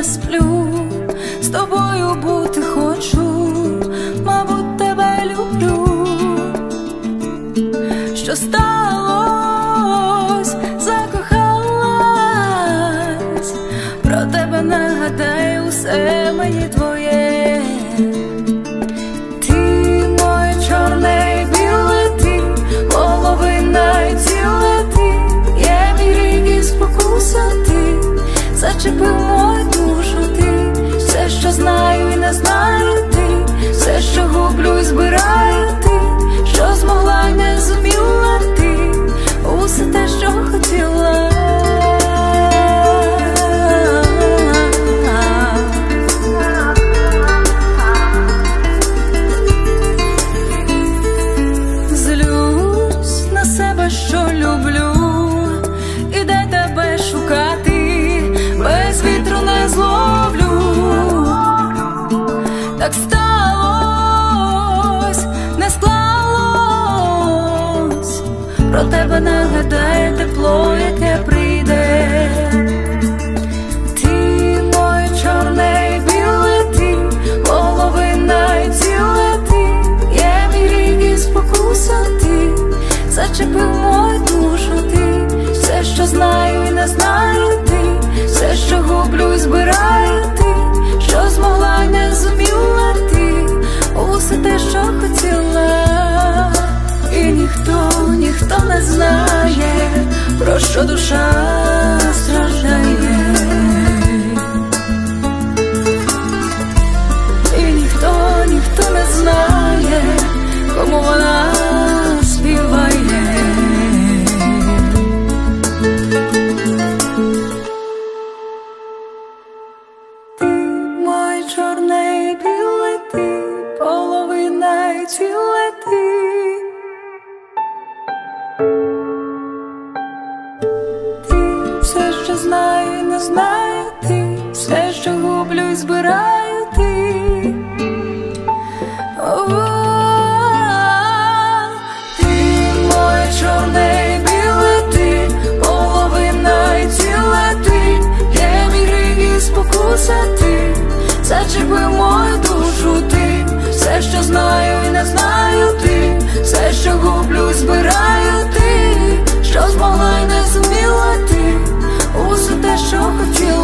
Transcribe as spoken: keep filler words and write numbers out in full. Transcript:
не сплю, з тобою бути хочу, мабуть, тебе люблю. Що сталось, закохалась, про тебе нагадаю, усе мені твоє. Ти моє чорне і біле, ти половина і ціле, ти є мій рік і спокуса, ти зачепив мою душу, ти все, що знаю і не знаю, ти все, що гублю і збираю, ти що змогла й не зуміла, ти усе те, що хотіла. Злюсь на себе, що люблю, і де тебе шукати, без вітру не зловлю. Так сталось, не склалось, про тебе нагадає тепло, яке прийде. Ти моє чорне і біле, ти половина і ціле, ти є мій рік і спокуса, ти зачепив мою душу, ти все, що знаю і не знаю, ти все, що гублю і збираю, ти що змогла й не зуміла, ти усе те, що хотіла. І ніхто, ніхто не знає, про що душа страждає. І ніхто, ніхто не знає, кому вона співає. Ти моє чорне і біле, ти половина і ціле, ти все, що знаю і не знаю, ти все, що гублю і збираю, ти О-о-о. Ти моє чорне і біле, ти половина і ціле, ти є мій рік і спокуса, ти зачепив мою душу, ти все, що знаю і не знаю, ти все, що гублю і збираю, ти що змогла й не зуміла, ти усе те, що хотіла.